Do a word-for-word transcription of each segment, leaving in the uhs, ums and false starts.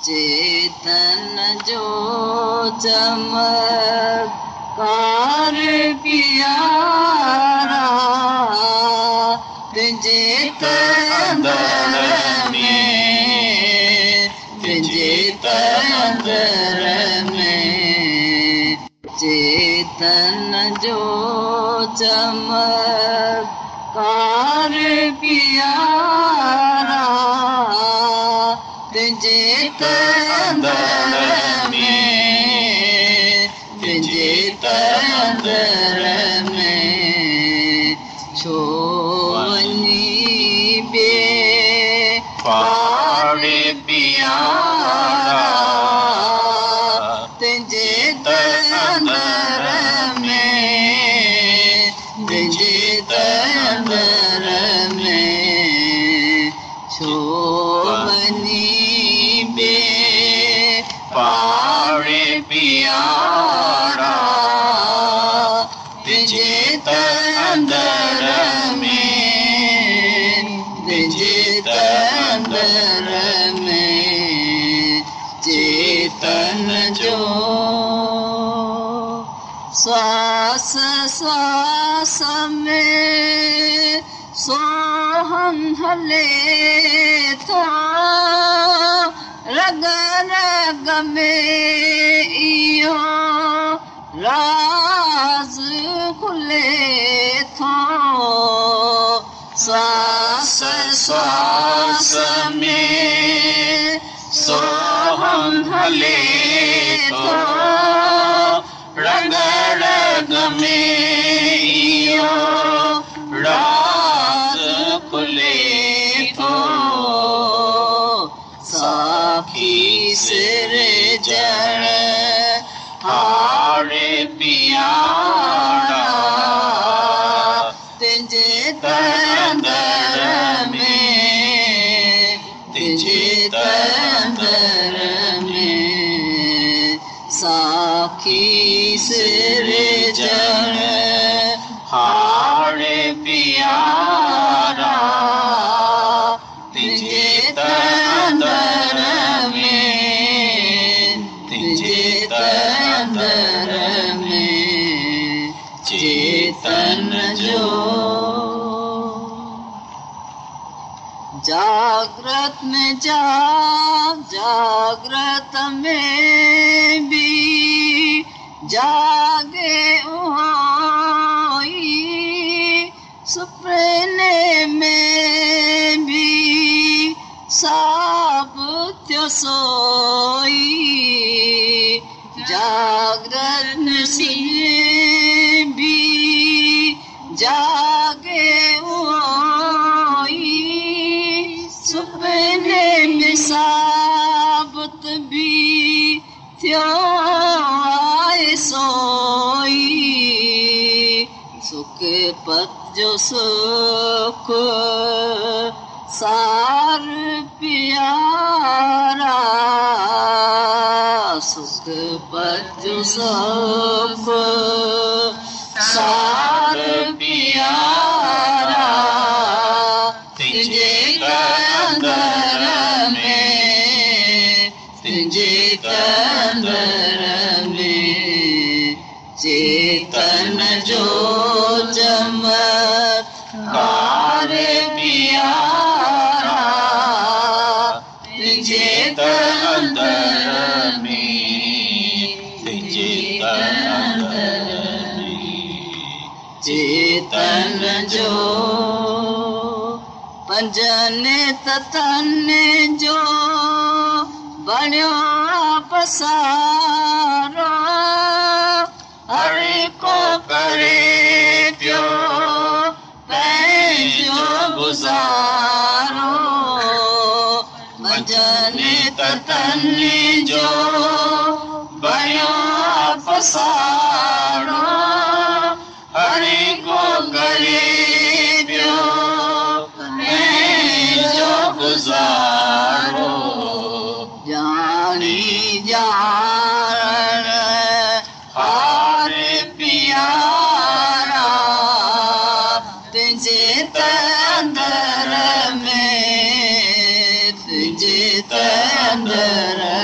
चेतन जो चमत्कार प्यारा तुझे अंदर में तुझे अंदर में चेतन जो चमत्कार प्यारा तुझे अंदर में तुझे अंदर में छोवनी बे पार प्यारा तुझे अंदर में तुझे अंदर में छोवनी बे पार प्यारा तुझे अंदर में तुझे अंदर में चेतन जो श्वास श्वास में सोहम हले था रग रग में इयो राज खुले था श्वास श्वास में सोहम हले था रग रग में इयो राज खुले तो साखी सिर जड़ हारे प्यारा तुझे अंदर में तुझे अंदर में साखी सिर जड़ हारे प्यारा तुझे अंदर में तुझे अंदर में चेतन जो जागृत में जाग जागृत में भी जागे उहाई सपने में भी साबुत सोई जागृत में भी जागे उहाई सपने में साबुत भी थियो आए सोई सुख पत जो सुख सार प्यारा सुख पत जो सुख सार प्यारा तुझे अंदर में तुझे अंदर में चेतन जो चमत्कार प्यारा तुझे अंदर में तुझे अंदर में चेतन जो पंजने ततन जो बण्यो पसारो हरे को करे पियो पैंजो गुजारो पंजने ततन जो बण्यो पसारो हरे को करे पियो पैंजो गुजारो जानी जान हारे प्यारा तुझे अंदर में तुझे अंदर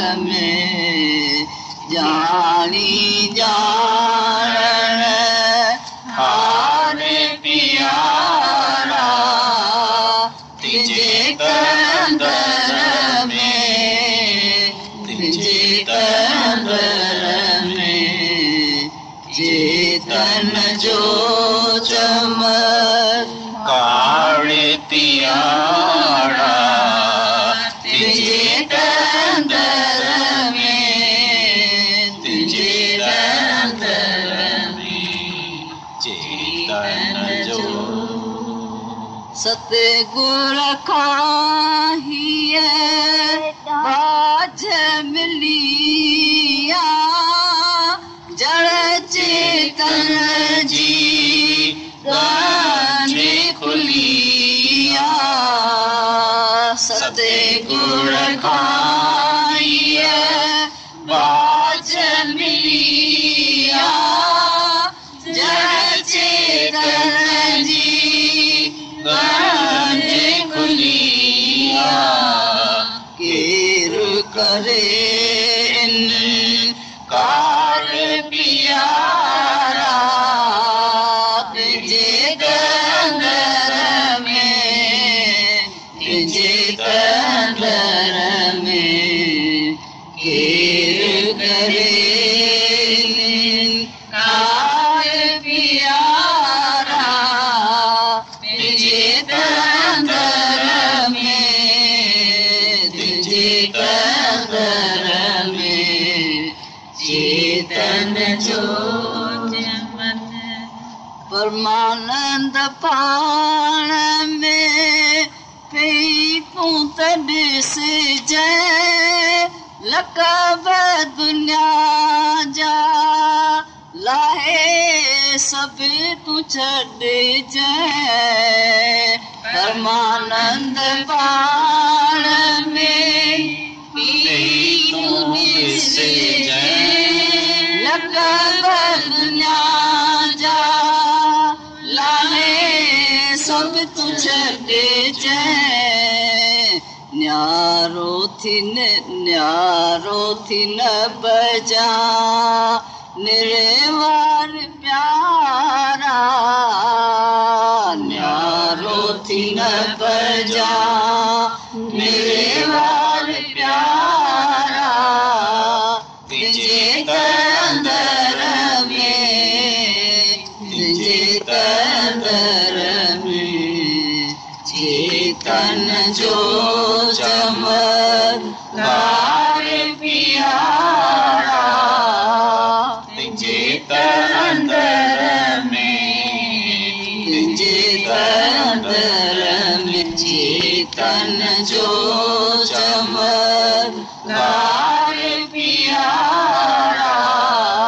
सतगुर खां हीअ बाझ मिली जड़ चेतन जी गांधी खुली सतगुर खां हीअ बाझ मिली जड़ चेतन जी गांधी खुली केर करे कार पियारा तुझे दंदर में तुझे दंदर में केर करे कार पियारा तुझे दंदर में तुझे दंदर में चेतन जो मन परमानंद पाण में पई पूत ॾिस जय लकब दुनिया जा लाहे सब तू छॾ जय परमानंद पाण में पई तू ॾिस जय लकब दुनिया जा लाहे सब तू छॾ जय न्यारो थी न न्यारो थी न बजा निरेवार प्यारा न्यारो थी न बजा निरेवार प्यारा तुझे अंदर में तुझे अंदर में चेतन जो चमत्कार पियारा तुझे अंदर में तुझे अंदर में चेतन जो चमत्कार पियारा